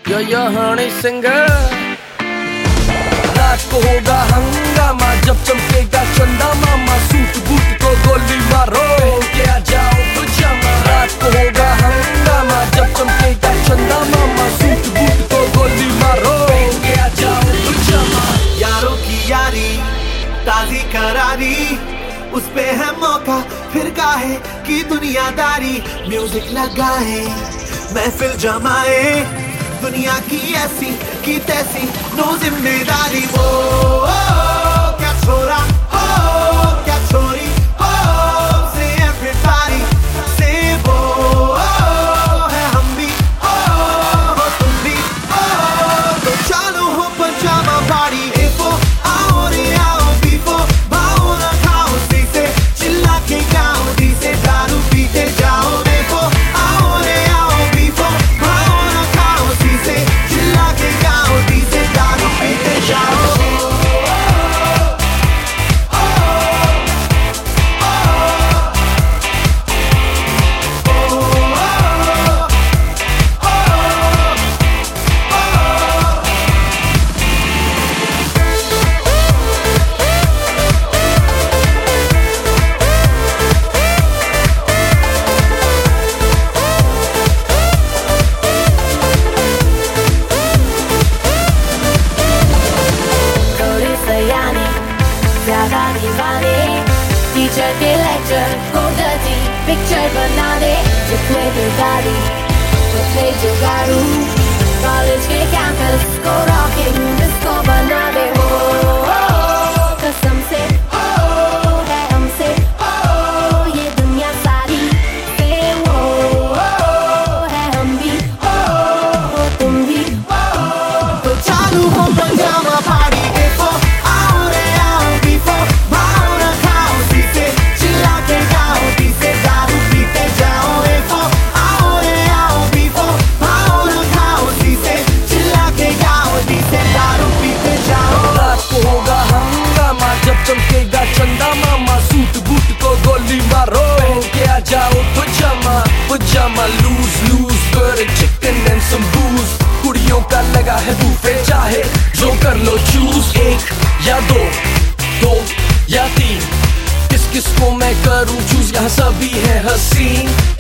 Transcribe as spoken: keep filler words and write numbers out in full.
Yo, yo, honey singer. रात को होगा हंगामा जब चमकेगा चंदा मामा, सूट बूट को गोली मारो, पहन के आ जाओ पजामा। रात को होगा हंगामा जब चमकेगा चंदा मामा, सूट बूट को गोली मारो, पहन के आ जाओ पजामा। यारों की यारी ताजी करारी, उस पे है मौका फिर काहे की दुनियादारी। म्यूजिक लगाए महफिल जमाए, दुनिया की ऐसी की तैसी नो जिम्मेदारी। वो ओ, ओ, क्या छोरा हो क्या छोरी हो, से एवरीबॉडी से वो ओ, है हम भी ओ, हो तुम भी ओ, तो चालू हो पजामा पार्टी। एफो आओ रे आओ, बीफो भाओ ना खाओ, सी से चिल्ला के गाओ, डी से दारू पीते जाओ। एफो आओ रे आओ, बीफो भाओ ना खाओ, सी से चिल्ला के गाओ, डी से दारू पीते जाओ। ज्यादा दीवाने टीचर के लेक्चर को डर्टी पिक्चर बना दे, जितने भी गाड़ी उतने जुगाड़ू, कॉलेज के कैंपस को रॉकिंग डिस्को बना दे। हो कसम से हो है हमसे हो ये दुनिया सारी से, वो है हम भी हो तुम भी हो, तो चालू हो पजामा पार्टी। चमकेगा चंदा मामा, सूट बूट को गोली मारो, पहन के आ जाओ पजामा पजामा। लूज लूज कर चिकन एंड सम बूज, कुड़ियों का लगा है बूफे, चाहे जो कर लो चूज। एक या दो, दो या तीन, किस किस को मैं करूं चूज, यहाँ सभी है हसीन।